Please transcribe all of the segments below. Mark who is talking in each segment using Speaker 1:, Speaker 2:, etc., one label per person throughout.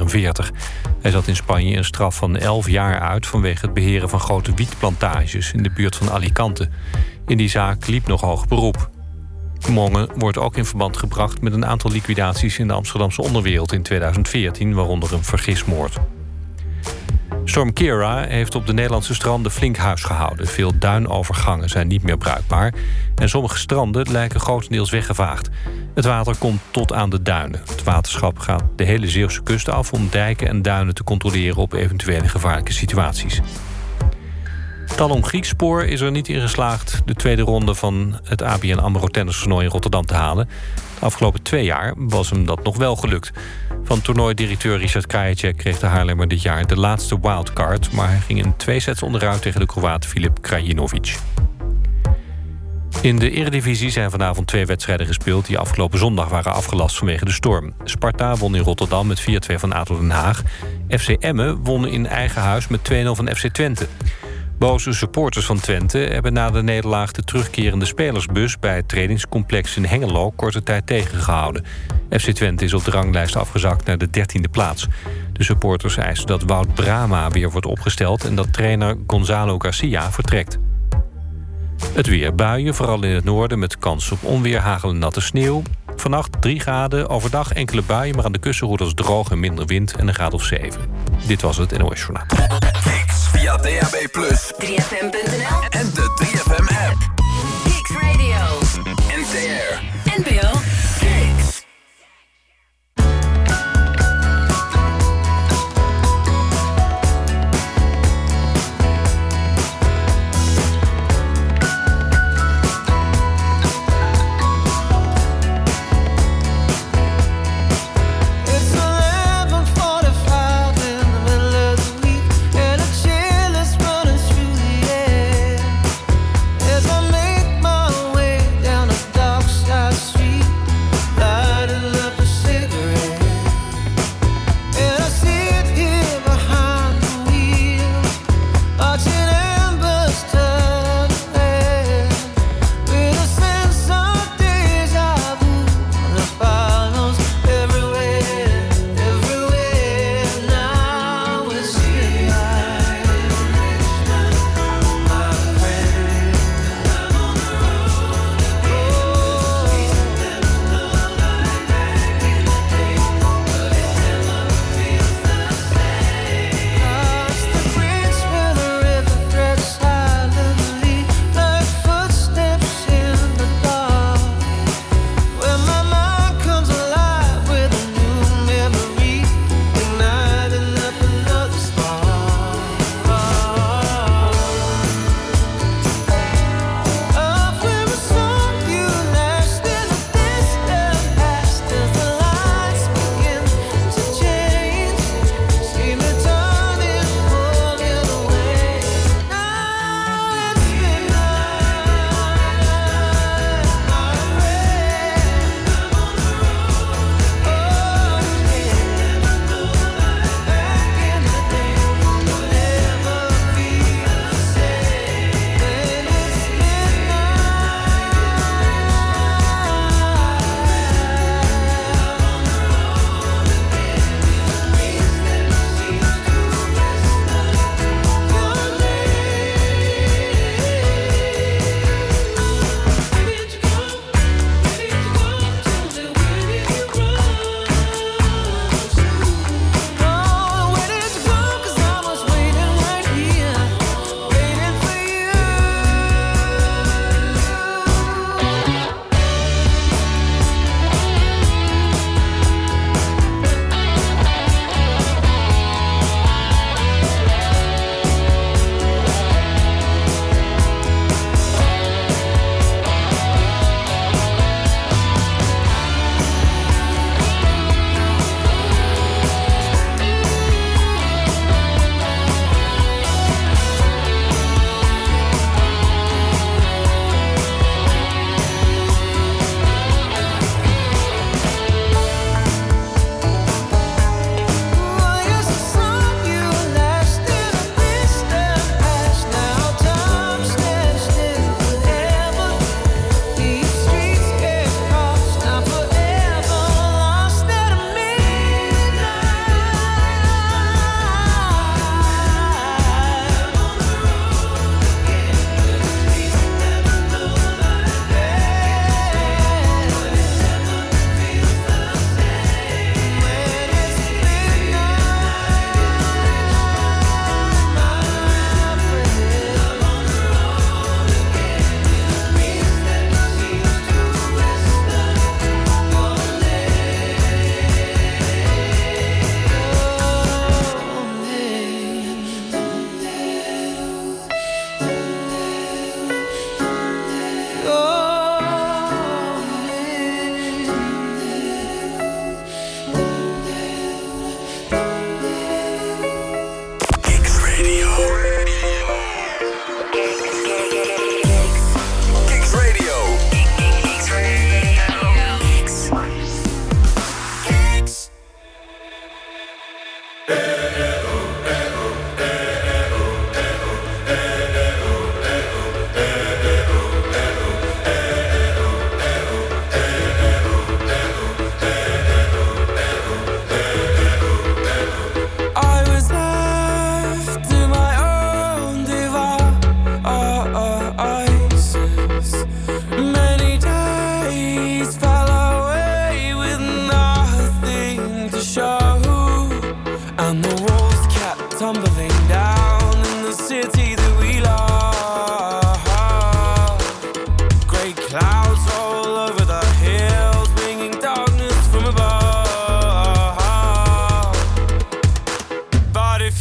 Speaker 1: 1944. Hij zat in Spanje een straf van 11 jaar uit vanwege het beheren van grote wietplantages in de buurt van Alicante. In die zaak liep nog hoog beroep. Mongen wordt ook in verband gebracht met een aantal liquidaties in de Amsterdamse onderwereld in 2014, waaronder een vergismoord. Storm Ciara heeft op de Nederlandse stranden flink huis gehouden. Veel duinovergangen zijn niet meer bruikbaar en sommige stranden lijken grotendeels weggevaagd. Het water komt tot aan de duinen. Het waterschap gaat de hele Zeeuwse kust af om dijken en duinen te controleren op eventuele gevaarlijke situaties. Talon Griekspoor is er niet in geslaagd de tweede ronde van het ABN AMRO tennistoernooi in Rotterdam te halen. De afgelopen 2 jaar was hem dat nog wel gelukt. Van toernooidirecteur Richard Krajicek kreeg de Haarlemmer dit jaar de laatste wildcard, maar hij ging in 2 sets onderuit tegen de Kroaat Filip Krajinovic. In de Eredivisie zijn vanavond 2 wedstrijden gespeeld die afgelopen zondag waren afgelast vanwege de storm. Sparta won in Rotterdam met 4-2 van ADO Den Haag. FC Emmen won in eigen huis met 2-0 van FC Twente. Boze supporters van Twente hebben na de nederlaag de terugkerende spelersbus bij het trainingscomplex in Hengelo korte tijd tegengehouden. FC Twente is op de ranglijst afgezakt naar de 13e plaats. De supporters eisen dat Wout Brama weer wordt opgesteld en dat trainer Gonzalo Garcia vertrekt. Het weer: buien, vooral in het noorden met kans op onweer, hagel en natte sneeuw. Vannacht 3 graden, overdag enkele buien, maar aan de kusten wordt het droog en minder wind en een graad of 7. Dit was het NOS Journaal.
Speaker 2: Kicks via DAB+,
Speaker 3: 3FM.nl
Speaker 2: en de 3FM-app.
Speaker 3: Kicks Radio.
Speaker 2: NTR.
Speaker 3: NPO. Kicks.
Speaker 4: As I make my way down a dark side street,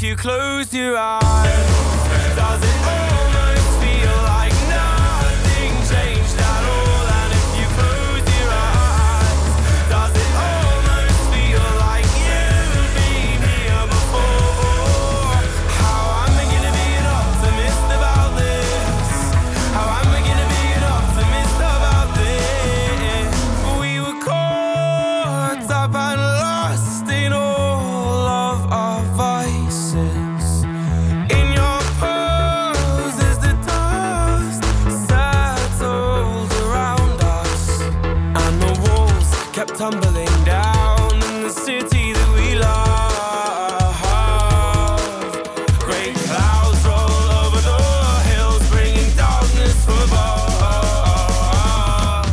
Speaker 4: if you close your eyes, does it almost feel like nothing changed at all? And if you close your eyes, does it almost feel like you've been here before? How am I gonna be an optimist about this? How am I gonna be an optimist about this? We were caught up and lost in all of our vices. In your pose as the dust settled around us, and the walls kept tumbling down in the city that we love. Great clouds roll over the hills, bringing darkness from above.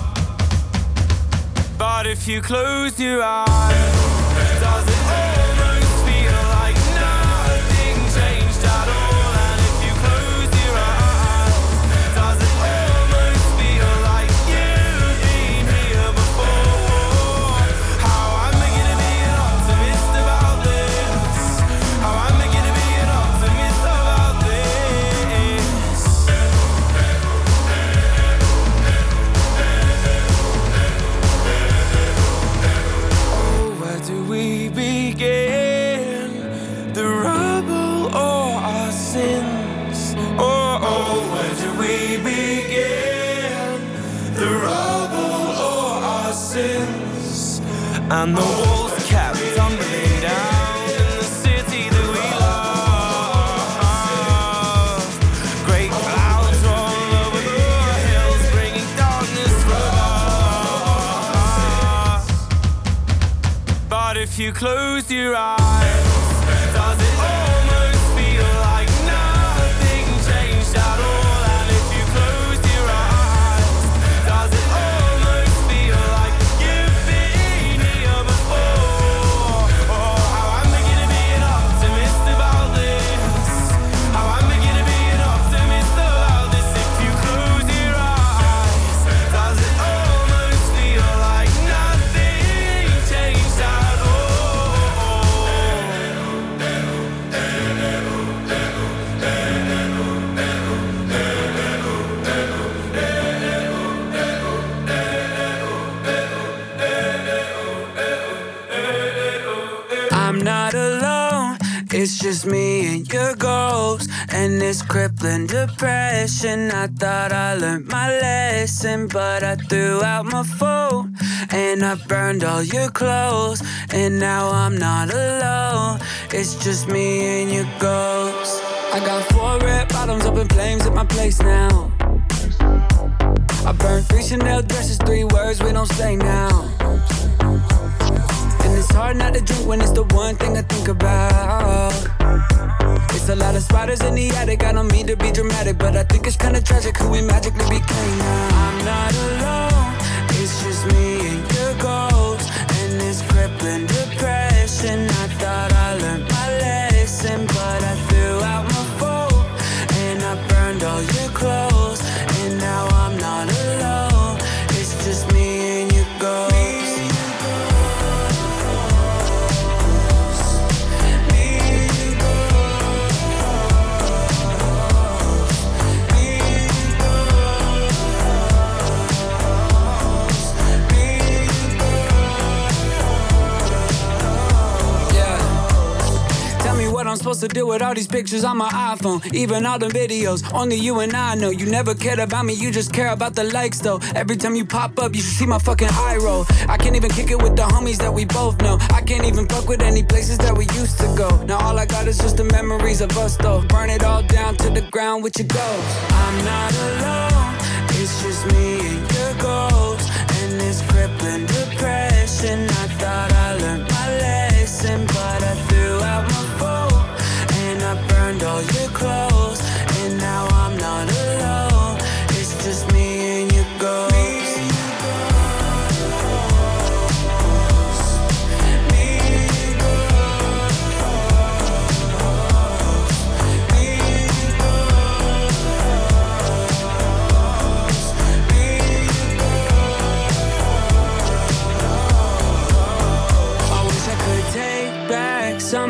Speaker 4: But if you close your eyes, does it almost feel like nothing changed at all? And if you close your eyes, does it almost feel like you've been here before? How am I gonna be an optimist about this? How am I gonna be an optimist about this? Oh, where do we begin? The rubble or our sins? Oh, where do we begin? The rubble or our sins? And the walls kept tumbling down in the city that we love. Great clouds roll over the hills, bringing darkness from us. But if you close your eyes, does it almost feel like nothing changed at all? And if you close your eyes, does it almost feel like you've been here before? Oh, how am I gonna be an optimist about this? How am I gonna be an optimist about this? If you close your eyes, does it almost feel like nothing changed at all? I'm not alone, it's just me and your ghost and this crippling depression. I thought I learned my lesson, but I threw out my phone and I burned all your clothes, and now I'm not alone, it's just me and your ghost. I got 4 red bottoms up in flames at my place now. I burned 3 Chanel dresses, 3 words we don't say now. And it's hard not to drink when it's the one thing I think about. It's a lot of spiders in the attic, I don't mean to be dramatic, but I think it's kinda tragic who we magically became now. I'm not alone, it's just me and your ghost and this crippling depression. I thought I learned my lesson, but I threw out my phone and I burned all your clothes, and now I'm not alone, it's just me and your ghost. What I'm supposed to do with all these pictures on my iPhone, even all the videos, only you and I know. You never cared about me, you just care about the likes though. Every time you pop up, you should see my fucking eye roll. I can't even kick it with the homies that we both know. I can't even fuck with any places that we used to go. Now all I got is just the memories of us though. Burn it all down to the ground with your ghost. I'm not alone, it's just me and your ghost and this crippling depression. I thought I learned my lesson, but I threw out my phone and I burned all your clothes, and now I'm not alone, it's just me and your ghost.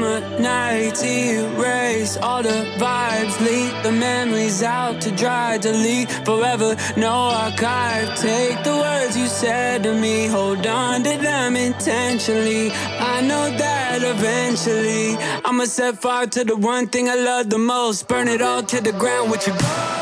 Speaker 5: summer nights, erase all the vibes, leave the memories out to dry, delete forever, no archive. Take the words you said to me, hold on to them intentionally. I know that eventually I'ma set fire to the one thing I love the most, burn it all to the ground with your gold.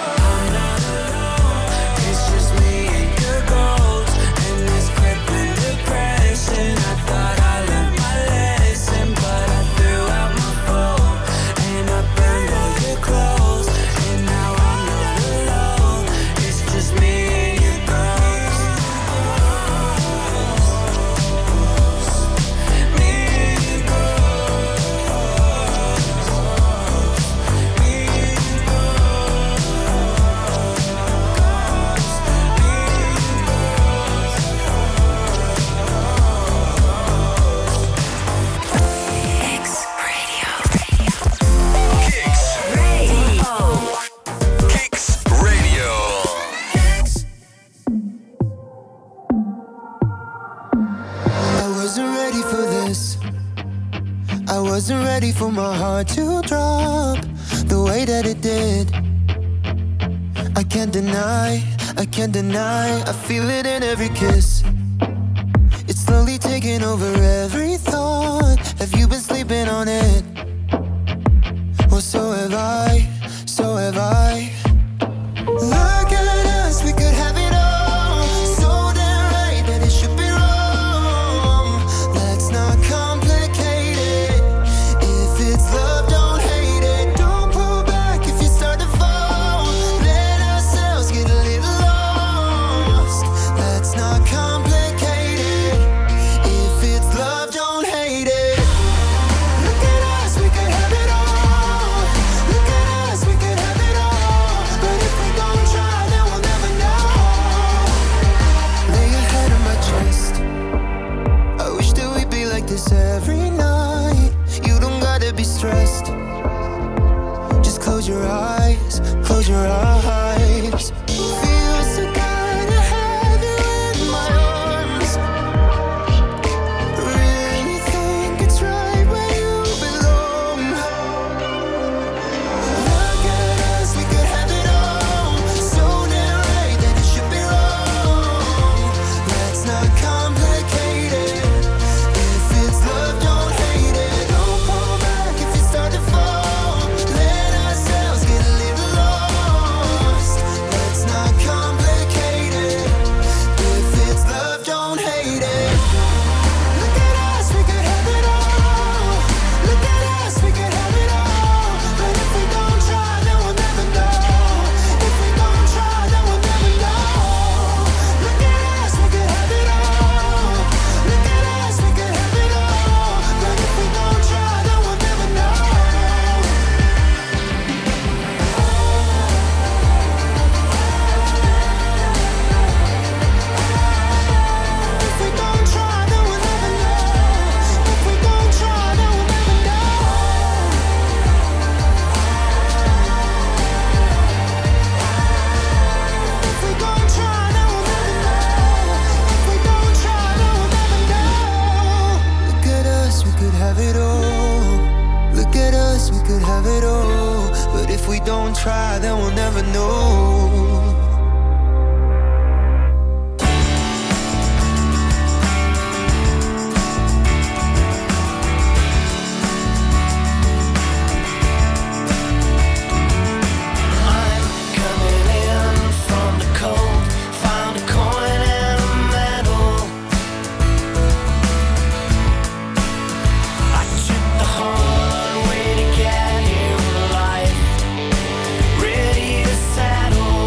Speaker 6: Wasn't ready for my heart to drop the way that it did. I can't deny, I feel it in every kiss. It's slowly taking over every thought. Have you been sleeping on it? Well, so have I, so have I. Look at us, we could have it all. So damn right that it should be wrong. Let's not complicate it. If it's love, don't hate it. Don't pull back if you start to fall. Let ourselves get a little lost. Let's not complicate it. If it's love, don't hate it. Look at us, we could have it all. Look at us, we could have it all. But if we don't try, then we'll never know. Lay your head on my chest. I wish that we'd be like this every night. You don't gotta be stressed. Just close your eyes, close your eyes. Feels so good to have you in my arms. Really think it's right where you belong. Look at us, we could have it all. So damn right that it should be wrong. Let's not complicate it. If it's love, don't hate it. Don't pull back if you start to fall. Let ourselves get a little lost. Let's not complicate it. If it's love, don't hate it. Look at us, we could have it all. Look at us, we could have it all. But if we don't try, then we'll never know. If we don't try, then we'll never know. Look at us, we could have it all. Look at us, we could have it all. But if we don't try, then we'll never know. If we don't try, then we'll never know. If we don't try, then we'll never know. If we don't try, then we'll never know. If we don't try, then we'll never know. Look at us, we could have it all. Look at us, we could have it all. But if we don't try, then we'll never know.
Speaker 7: I'm coming in from the cold. Found a coin and a medal. I took the hard way to get here alive. Ready to settle.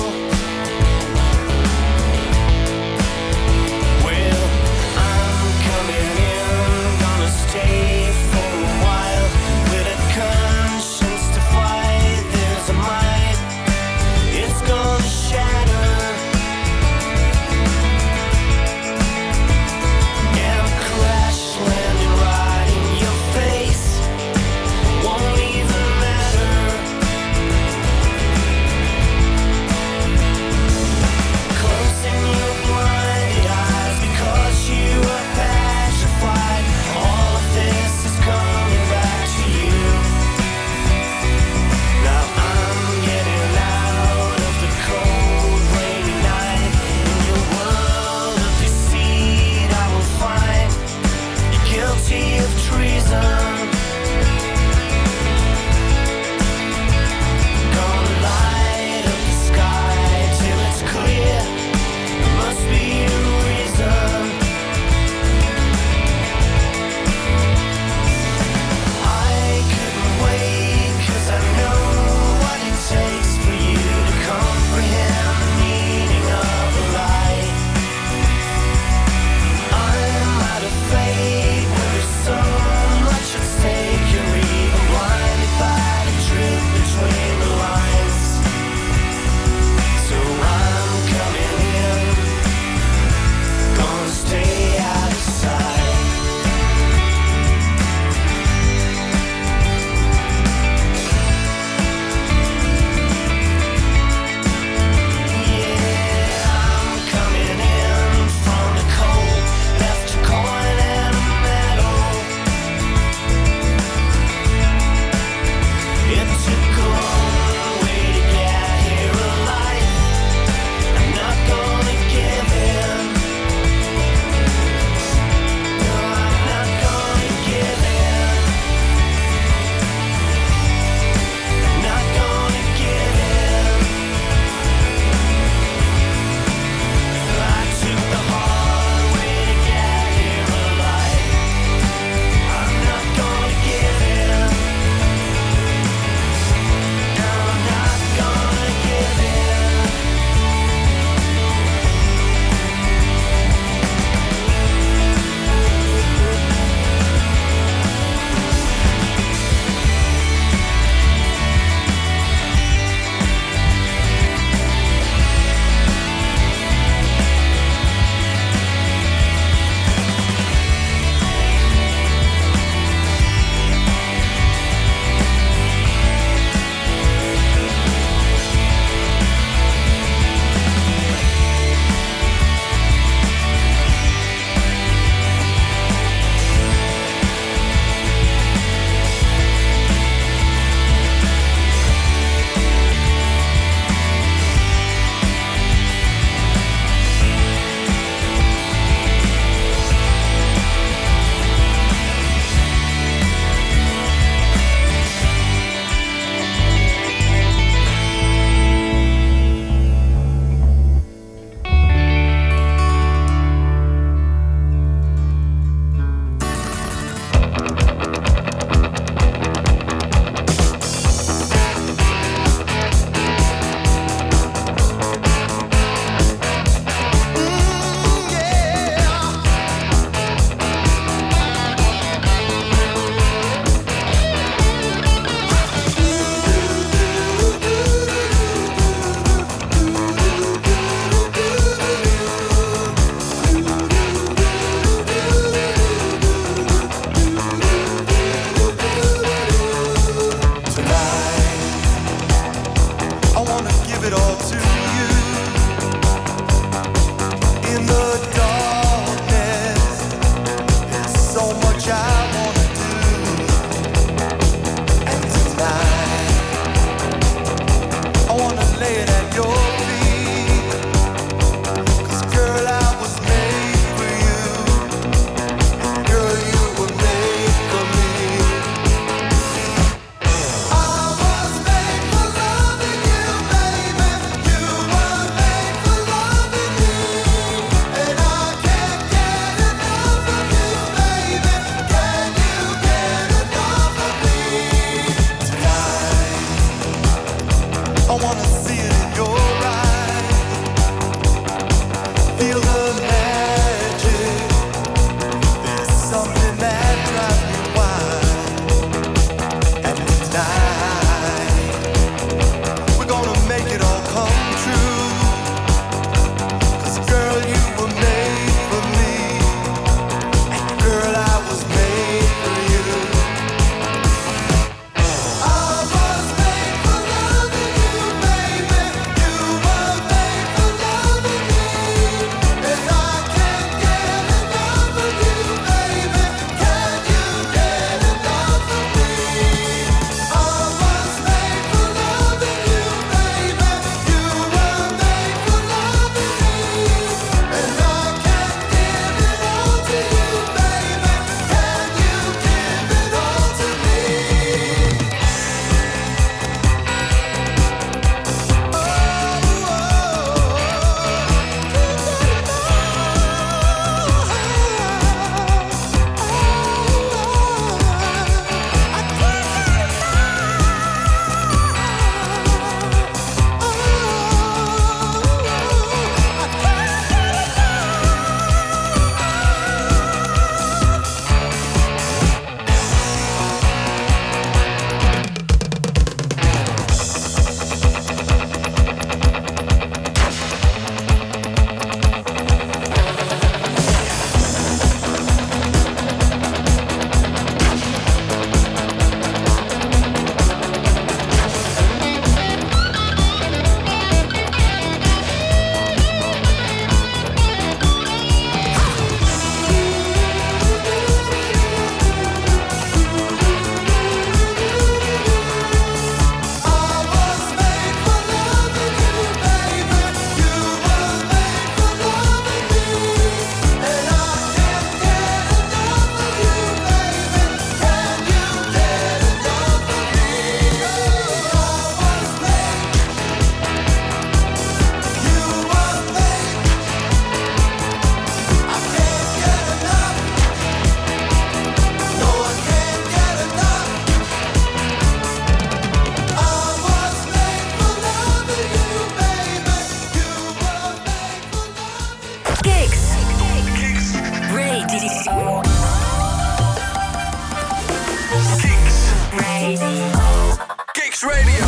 Speaker 3: Radio.
Speaker 2: Kicks Radio.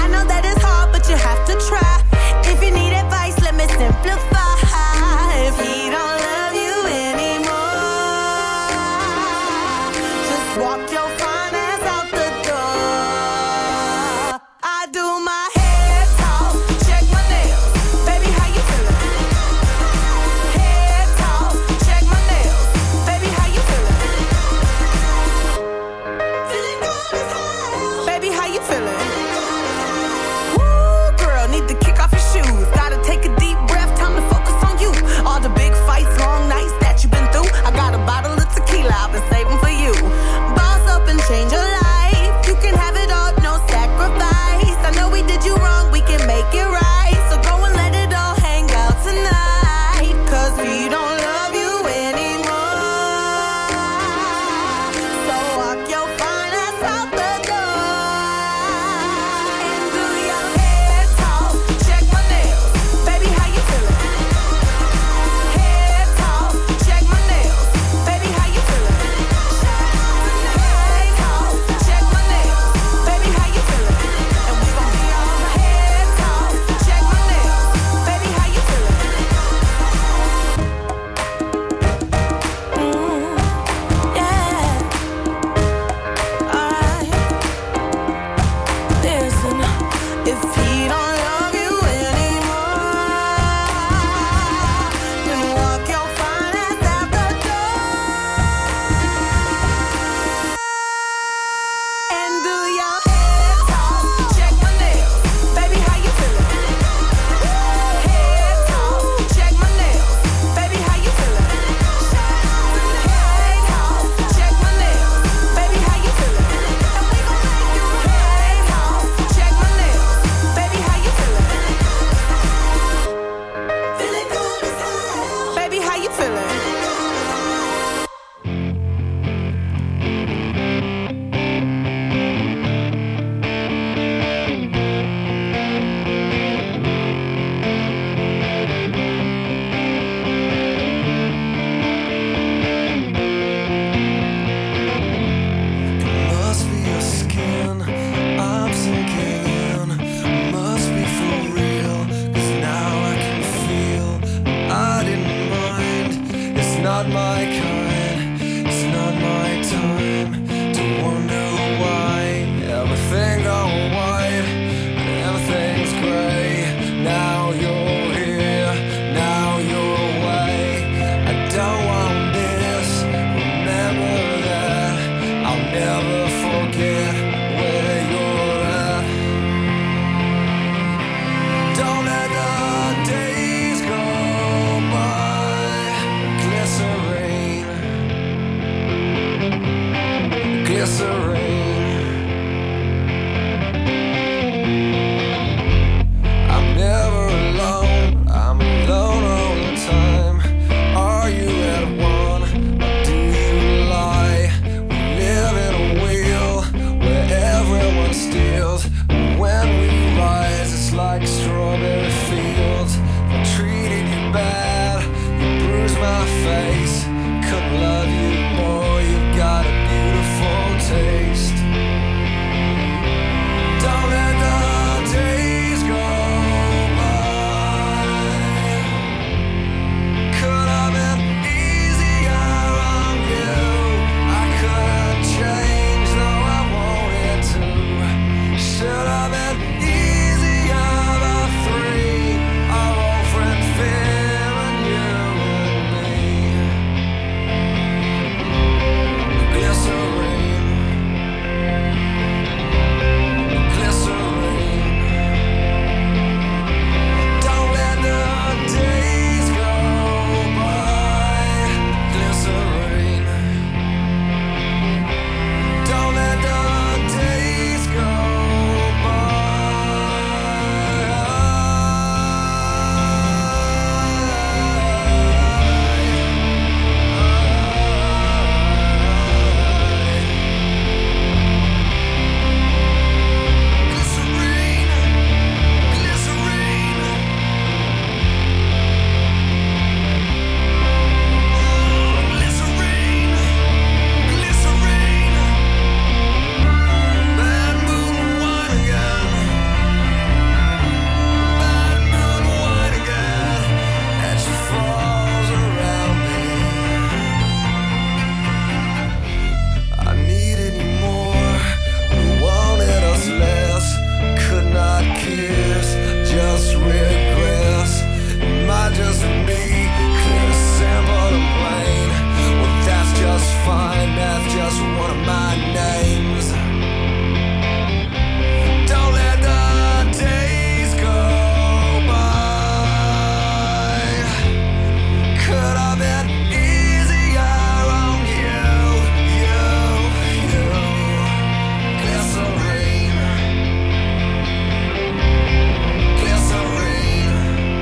Speaker 8: If you need advice, let me simplify.
Speaker 4: not my kind, it's not my time to wonder why everything gone white and everything's gray. Now you're here, now you're away. I don't want this, remember that. I'll never forget where you're at. Don't let the days go by. Glycerine, glycerine. I'm never alone, I'm alone all the time. Are you at one, or do you lie? We live in a wheel where everyone steals. When we rise, it's like strawberry fields. If I treated you bad, you bruised my face. Couldn't love you more, you've got a beautiful taste. Don't let the days go by. Could have been easier on you. I couldn't change, though I wanted to. Should have been easier, but three, our old friend Phil and you and me. Glycerine, glycerine. Don't let the days go by. Glycerine. Don't let the days go just me, clear, simple and plain. Well, that's just fine, that's just one of my names. Don't let the days go by. Could have been easier on you, you. Glycerine, glycerine.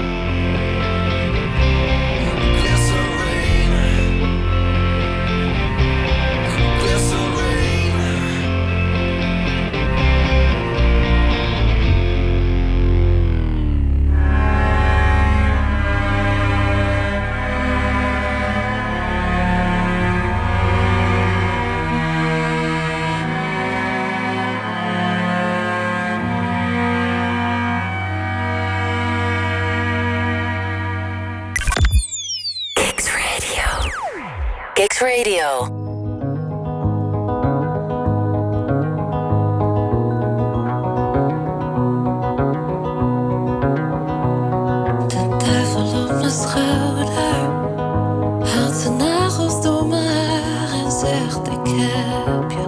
Speaker 3: Kicks Radio.
Speaker 8: De duivel op mijn schouder haalt zijn nagels door mijn haar en zegt ik heb je.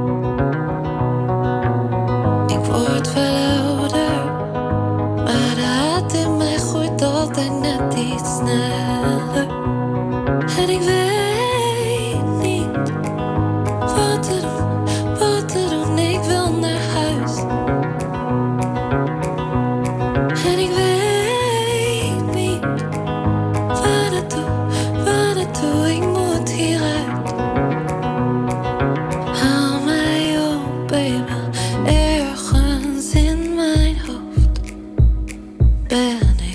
Speaker 8: Ik word wel ouder, maar de haat in mij groeit altijd net iets sneller. En ik weet niet wat te doen, ik wil naar huis. En ik weet niet waar naartoe, ik moet hieruit. Haal mij op, baby, ergens in mijn hoofd ben ik.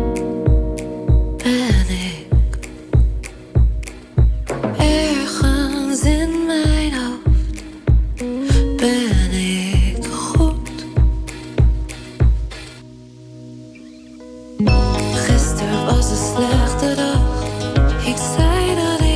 Speaker 8: Ergens in mijn hoofd ben ik goed. Gisteren was een slechte dag. Ik zei dat ik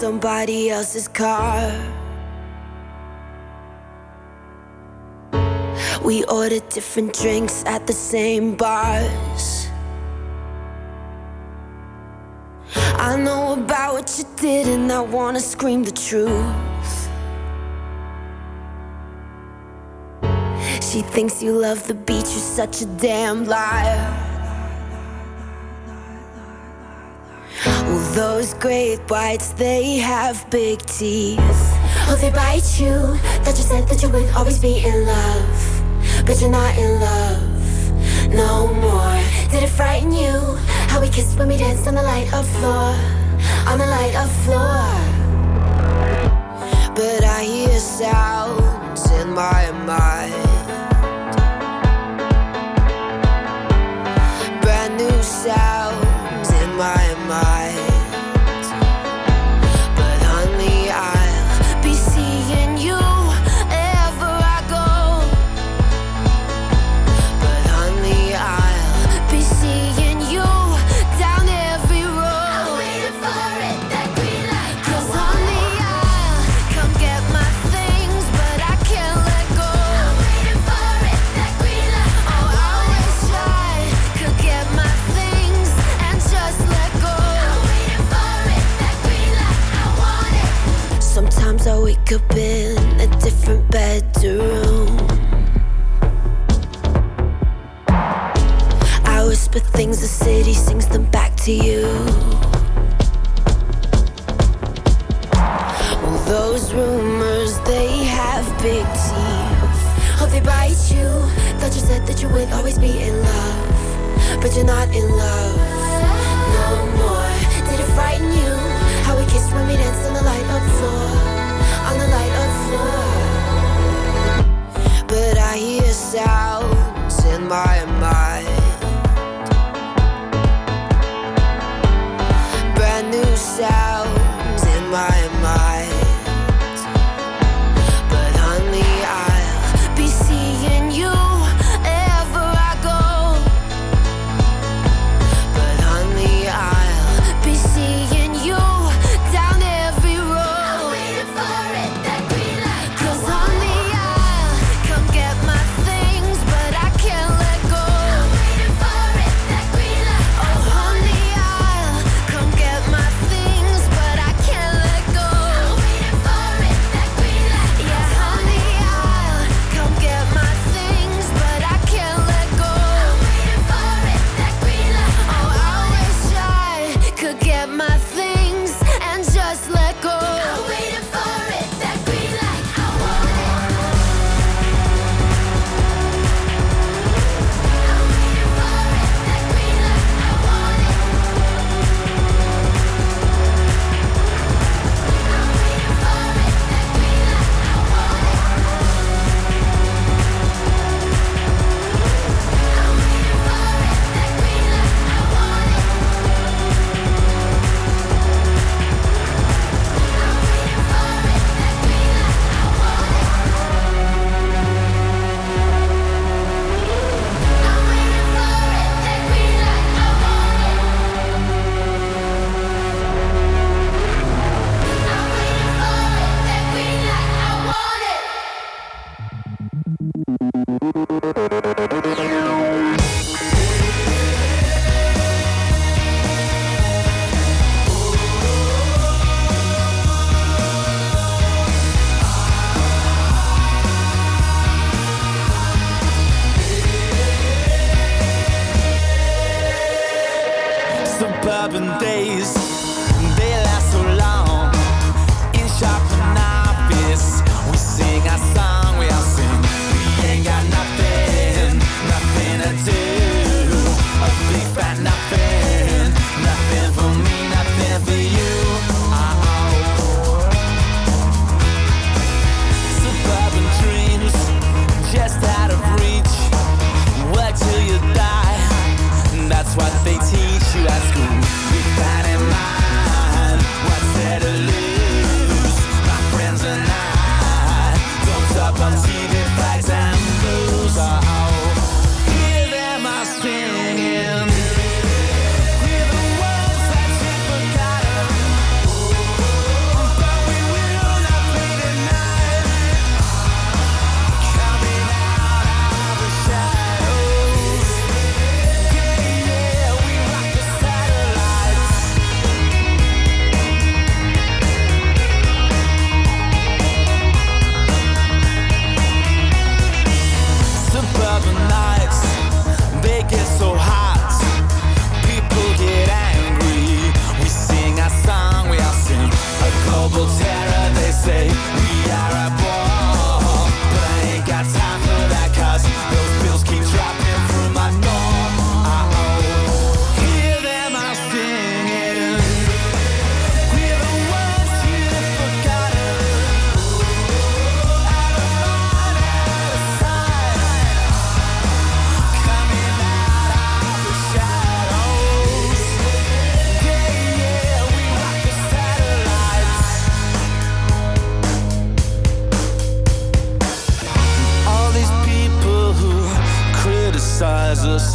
Speaker 8: somebody else's car. We ordered different drinks at the same bars. I know about what you did and I wanna scream the truth. She thinks you love the beach, you're such a damn liar. Well, those great whites, they have big teeth. Oh, they bite you. That you said that you would always be in love, but you're not in love no more. Did it frighten you? How we kissed when we danced on the light of floor, on the light of floor. But I hear sounds in my mind, brand new sounds in my mind. But honey, I'll be seeing you wherever I go. But honey, I'll be seeing you down every road. I'm waiting for it, that green light. 'Cause honey, I'll come get my things, but I can't let go. I'm waiting for it, that green light. Oh, I wish I could get my things and just let go. I'm waiting for it, that green light. I want it. Sometimes I wake up in a different bedroom. I whisper things, the city sings them back to you. Well, those rumors, they have big teeth. Oh, they bite you. Thought you said that you would always be in love, but you're not in love no more. Did it frighten you? How we kissed when we danced on the light of floor, on the light of floor. But I hear sounds in my mind, brand new sounds in my mind. But honey, I'll be seeing you wherever I go. But honey, I'll be seeing you down every road. I'm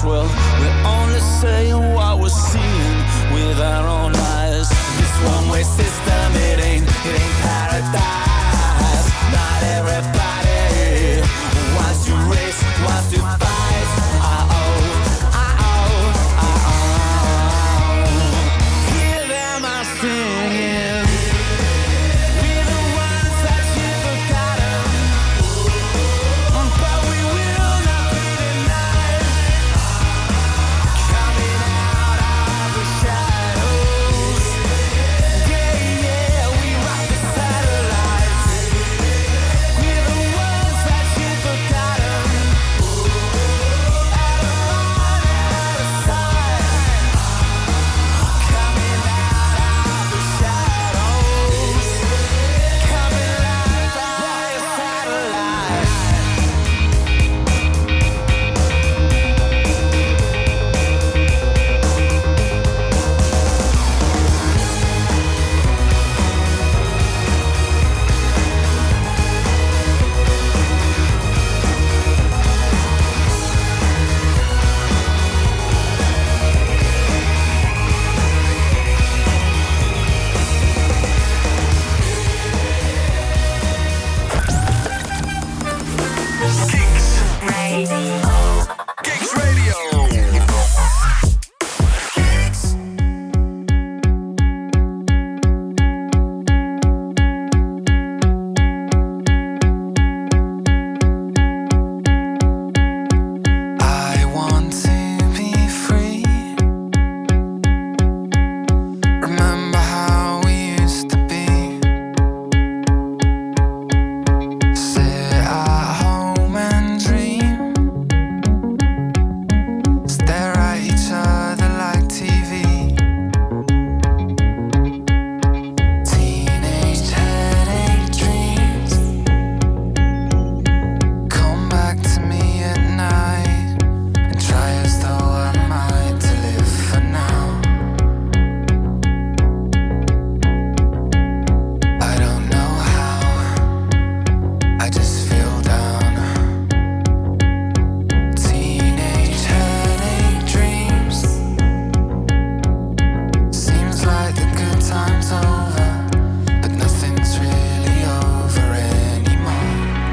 Speaker 9: well, we're only saying what we're seeing with our own eyes. This one-way system, it ain't paradise. Not everybody wants to race, wants to fight. Hear them all singing. We're the ones that you've forgotten, but we will not be denied. Coming out of the shadows, yeah, we rock the satellites. We're the ones that you've forgotten, out of sight. Coming out of the shadows, coming out of the satellites.
Speaker 2: Kicks Radio.
Speaker 9: I want to be free. Remember how we used to be. Sit at home and dream. Stare at each other like TV. Teenage headache dreams come back to me at night and try as though I might to live for now. I don't know how, I just feel down. Teenage headache dreams. Seems like the good time's over, but nothing's really over anymore.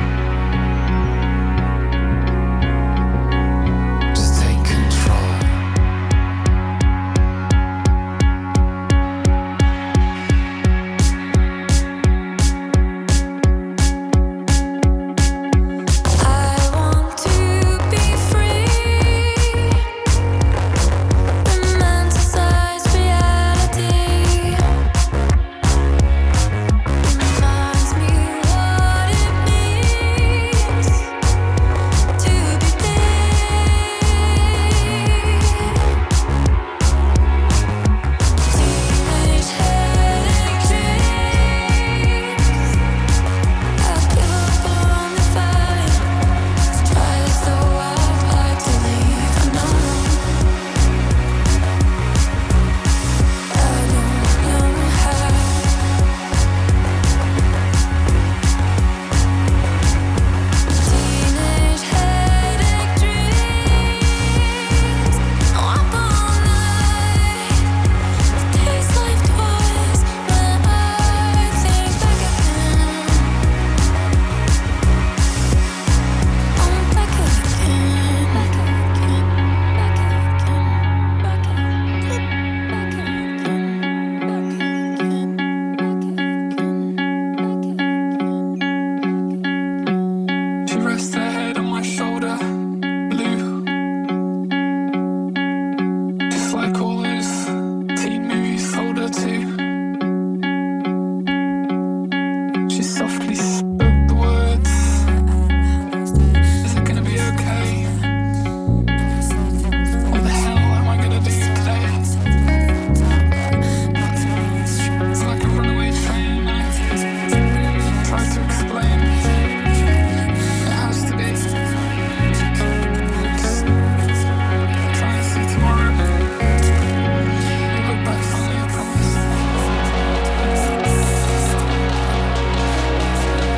Speaker 9: Just take control.
Speaker 8: I want to be free, romanticize reality. Reminds me what it means to be Teenage headache dreams. I've given up on the fight. Try as though I'd like to leave. I know I don't know how. Teenage headache dreams. Up all night. Taste life twice when I think back again. I'm back again. Back again. Back again. Back again. Back again.
Speaker 9: She rests her head on my shoulder, blue. Just like all those teen movies told her to. She softly spoke the words. Is it gonna be okay? What the hell am I gonna do today? It's like a runaway train. I tried to explain. It has to be. Just try and see tomorrow. Look back funny, I promise.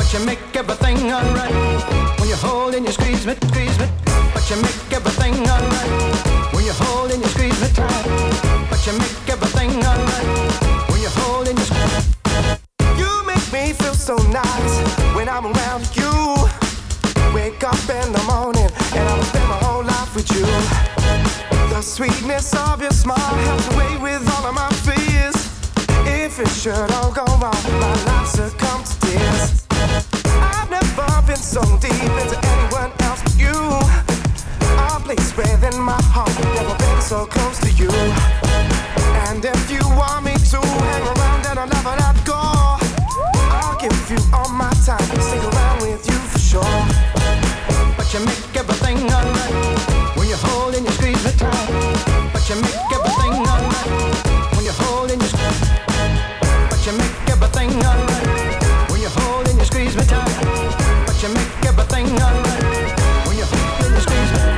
Speaker 10: but you make everything alright. When you hold and you squeeze me, but you make everything alright. When you hold and you squeeze me tight, but you make everything alright. When you hold and you squeeze.
Speaker 11: You make me feel so nice when I'm around you. Wake up in the morning and I'll spend my whole life with you. The sweetness of your smile helps away with all of my fears. If it should all go wrong, my life succumbs to tears. I've never been so deep into anyone else but you. A place within my heart, never been so close to you. And if you want me to hang around, then I'll never let go. I'll give you all my time, stick around with you for sure.
Speaker 10: But you make everything alright. When you hold and you squeeze me tight, but you make everything alright. When you hold and you squeeze, but you make everything alright. When you hold and you squeeze me tight, but you make everything alright. When you hold and you squeeze me.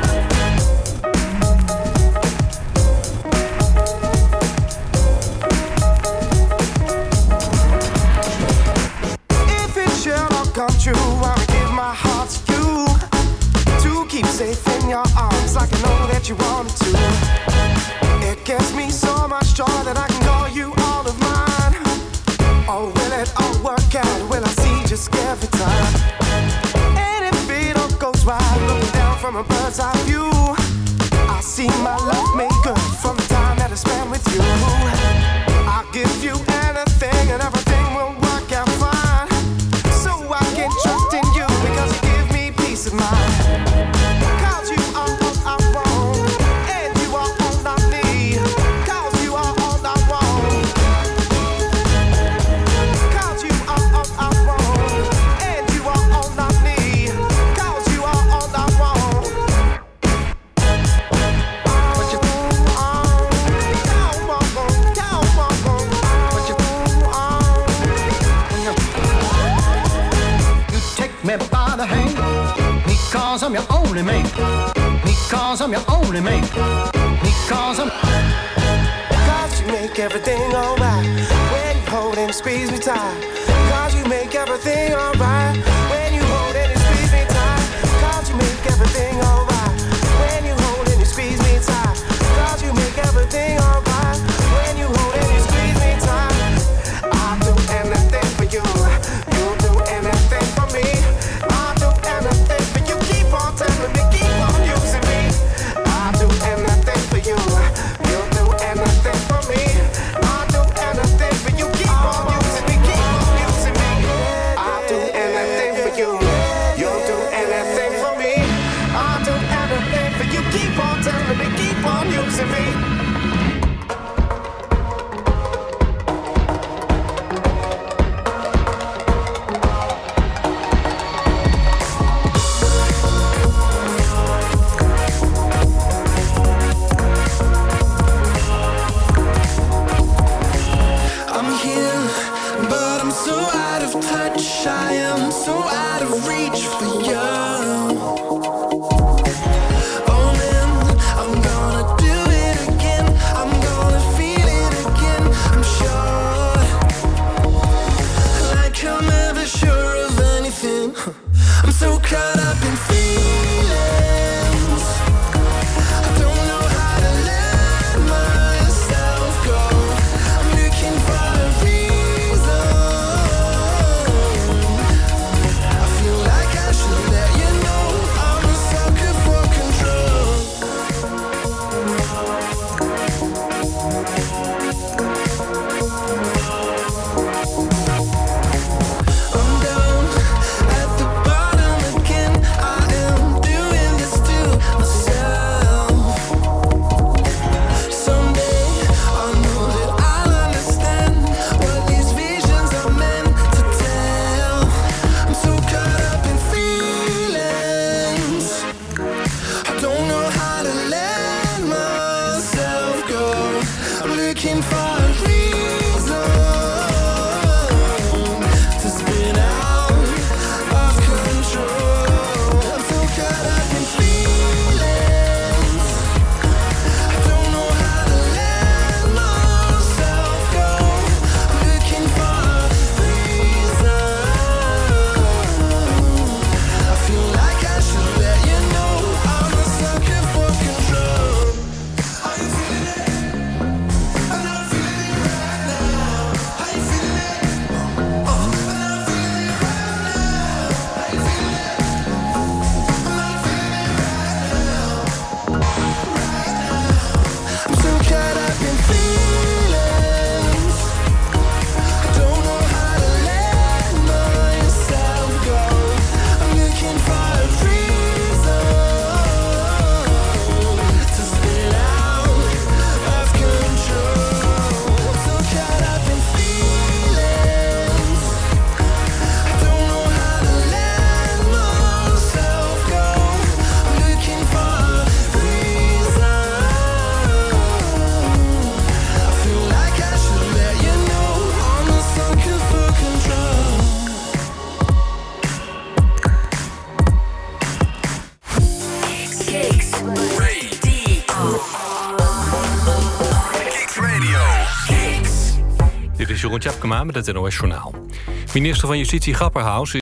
Speaker 11: If it should all come true, I'll give my heart to you. To keep safe in your arms like I know that you wanted to. It gives me so much joy that I can call you all of mine. Oh, will it all work out? Will I see just every time? And if it all goes right, looking down from a bird's eye view, I see my love made good from the time that I spent with you. I'll give you anything and everything will work out fine. So I can trust in you because you give me peace of mind. Cause you are all I want, and you are all I need. Cause you are all I want. Cause you are all I want, and you are all I need. Cause you are all I want. But you
Speaker 10: You take me by the hand, because I'm your only man. Because I'm your only man. Because I'm.
Speaker 11: Cause you make everything alright when you hold and squeeze me tight. Cause you make everything alright when you hold and squeeze me tight. Cause you make everything alright when you hold and squeeze me tight. Cause you make everything alright when you hold and squeeze me tight. I'll do anything for you. You'll do anything for me. I'll do anything for you. Keep on telling me, keep on using me. I'll do anything for you. You'll do anything for me. I'll do anything for you. Keep on using me, keep on using me. I'll do anything for you. You'll do anything for me. I'll do anything for you. Keep on telling me, keep on using me.
Speaker 7: I'm here, but I'm so out of touch. I am so out of reach for you. Oh man, I'm gonna do it again. I'm gonna feel it again. I'm sure, like I'm never sure of anything. I'm so caught up in feelings. I don't know how to let myself go. I'm looking for a reason. I feel like I should let you know I'm a sucker for control. I'm down at the bottom again.
Speaker 1: is Jeroen Tjepkema met het NOS Journaal. Minister van Justitie Grapperhaus